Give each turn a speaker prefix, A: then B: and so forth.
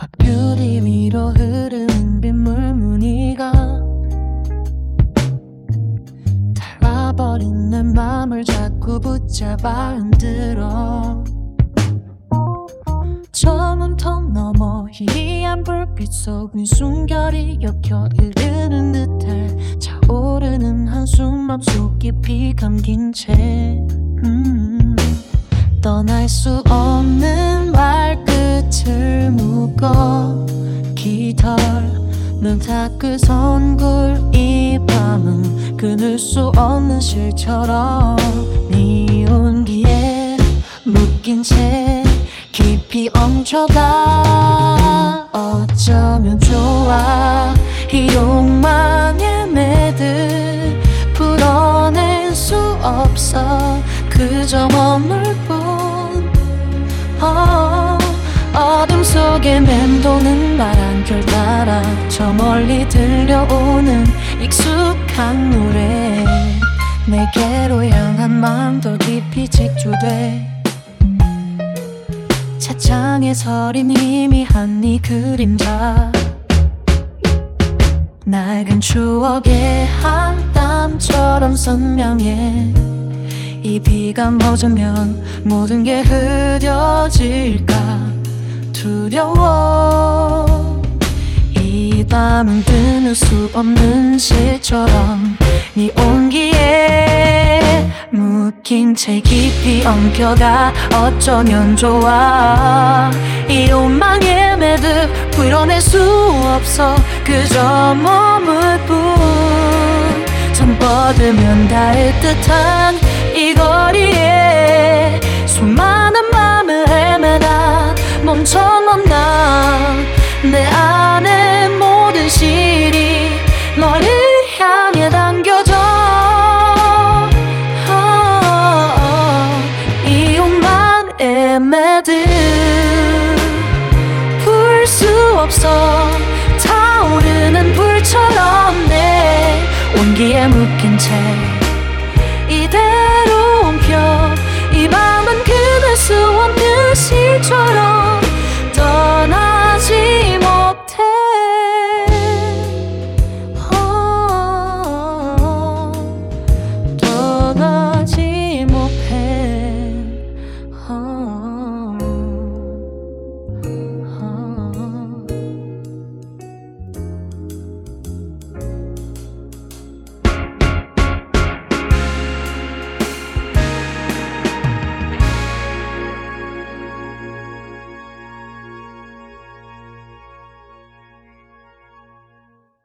A: 뷰리 위로 흐르는 빗물 무늬가 닳아버린 내 맘을 자꾸 붙잡아 흔들어. 저 문턱 너머 희미한 불빛 속은 숨결이 엮여 흐르는 듯해. 차오르는 한숨 맘속 깊이 감긴 채 떠날 수 없는 말끝을 묶어 깃털 눈 닦을 선굴. 이 밤은 끊을 수 없는 실처럼 네 온기에 묶인 채 깊이 엉켜가. 어쩌면 좋아 이 욕망에 매듯 풀어낼 수 없어. 그저 머물 뿐. 어둠 속에 맴도는 바람결 따라 저 멀리 들려오는 익숙한 노래. 내게로 향한 마음도 깊이 직조돼. 차창에 서린 희미한 네 그림자. 낡은 추억의 한 땀처럼 선명해. 이 비가 멎으면 모든 게 흐려질까 두려워. 이 밤은 끊을 수 없는 실처럼 네 온기에 묶인 채 깊이 엉켜가. 어쩌면 좋아 이 욕망에 매듭 풀어낼 수 없어. 그저 머물 뿐. 손 뻗으면 닿을 듯한 이 거리에 수많은 맘을 헤매다 멈춰넌 나. 내 안에 모든 실이 너를 향해 당겨져. 이 욕망에 매듭 풀 수 없어. 타오르는 불처럼 내 온기에 묶인 채